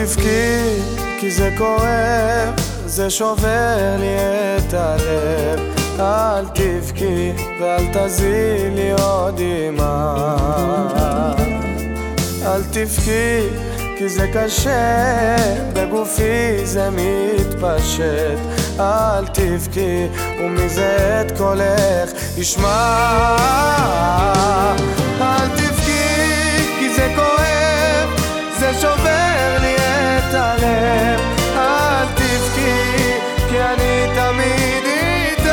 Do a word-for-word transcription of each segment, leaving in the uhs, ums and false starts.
תבכי, כי זה כואב, זה שובר לי את הלב. אל תבכי ואל תזיעי לי עוד דמעה. אל תבכי, כי זה קשה, בגופי זה מתפשט. אל תבכי, ומזה את קולך ישמע. אל תבכי, כי זה כואב, זה שובר לי את הלב. אל תבכי, כי אני תמיד איתך.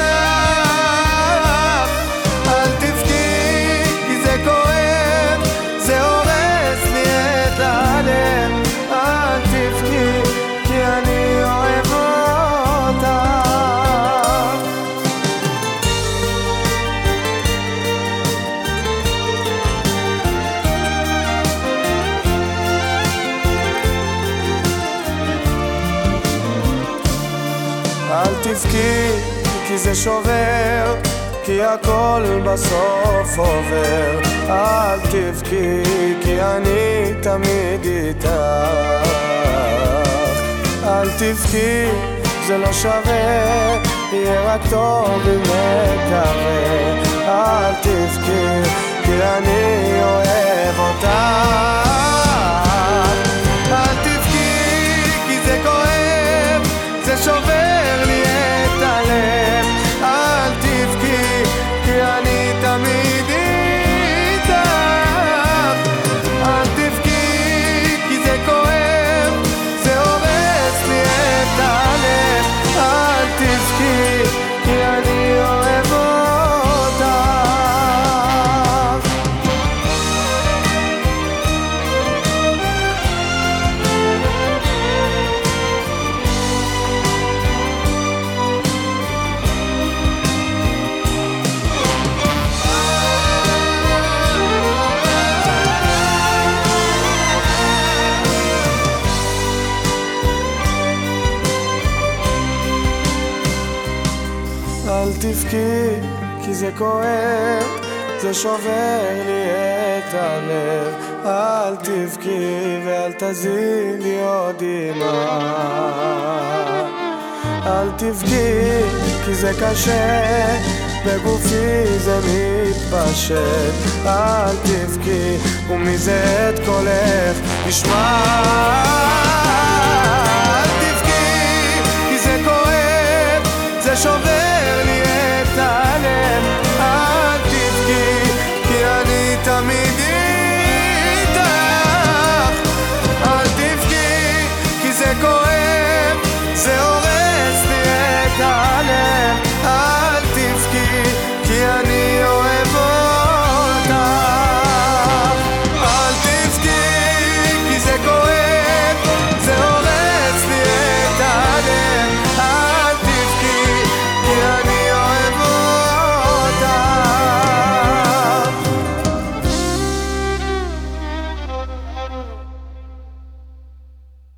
אל תבכי, כי זה כואב, זה הורס לי את הלב. אל תבכי, כי אני אוהב אותך. אל תבכי, כי זה שובר, כי הכל בסוף עובר. אל תבכי, כי אני תמיד איתך. אל תבכי, זה לא שווה, יהיה רק טוב אם נקווה. אל תבכי, כי אני אוהב אותך. אל תבכי, כי זה כואב, זה שובר לי את הלב. אל תבכי, כי אני תמיד איתך. אל תבכי, כי זה כואב, זה הורס לי את הלב. אל תבכי, כי אני אוהב אותך. אל תבכי, כי זה כואב, זה שובר לי את הלב. אל תבכי ואל תזיעי לי עוד דמעה. אל תבכי, כי זה קשה, בגופי זה מתפשט. אל תבכי, ומזה את קולך ישמע.